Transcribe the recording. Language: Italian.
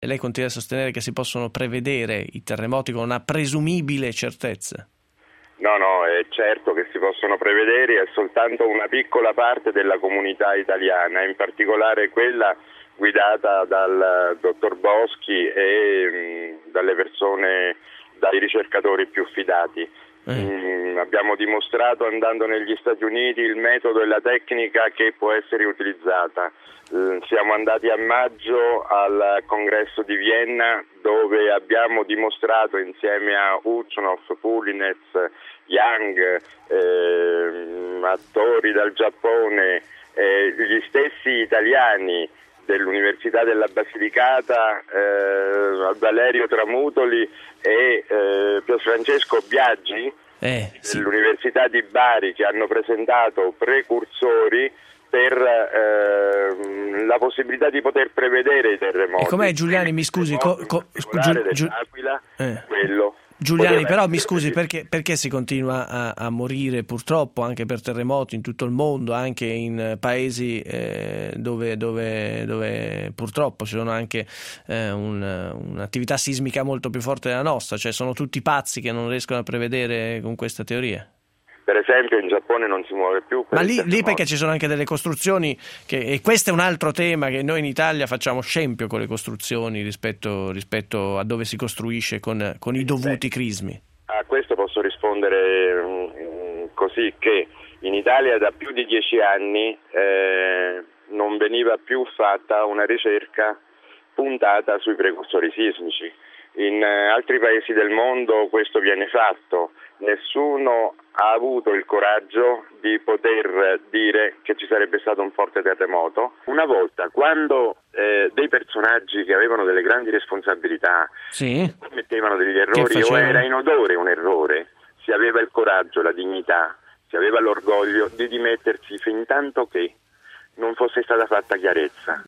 Lei continua a sostenere che si possono prevedere i terremoti con una presumibile certezza? No, è certo che si possono prevedere, è soltanto una piccola parte della comunità italiana, in particolare quella guidata dal dottor Boschi e dai ricercatori più fidati. Abbiamo dimostrato andando negli Stati Uniti il metodo e la tecnica che può essere utilizzata. Siamo andati a maggio al congresso di Vienna, dove abbiamo dimostrato insieme a Uchnoff, Pulinez, Young, attori dal Giappone, gli stessi italiani dell'Università della Basilicata, Valerio Tramutoli e Pier Francesco Biaggi dell'Università di Bari, che hanno presentato precursori per la possibilità di poter prevedere i terremoti. E com'è, Giuliani, mi scusi, quello. Giuliani, però mi scusi, perché si continua a morire purtroppo anche per terremoti in tutto il mondo, anche in paesi dove purtroppo ci sono anche un'attività sismica molto più forte della nostra, cioè sono tutti pazzi che non riescono a prevedere con questa teoria? Per esempio in Giappone non si muove più. Ma lì perché ci sono anche delle costruzioni e questo è un altro tema, che noi in Italia facciamo scempio con le costruzioni rispetto a dove si costruisce con i dovuti crismi. A questo posso rispondere così, che in Italia da più di 10 anni non veniva più fatta una ricerca puntata sui precursori sismici. In altri paesi del mondo questo viene fatto. Nessuno ha avuto il coraggio di poter dire che ci sarebbe stato un forte terremoto. Una volta, quando dei personaggi che avevano delle grandi responsabilità commettevano degli errori o era in odore un errore, si aveva il coraggio, la dignità, si aveva l'orgoglio di dimettersi fin tanto che non fosse stata fatta chiarezza.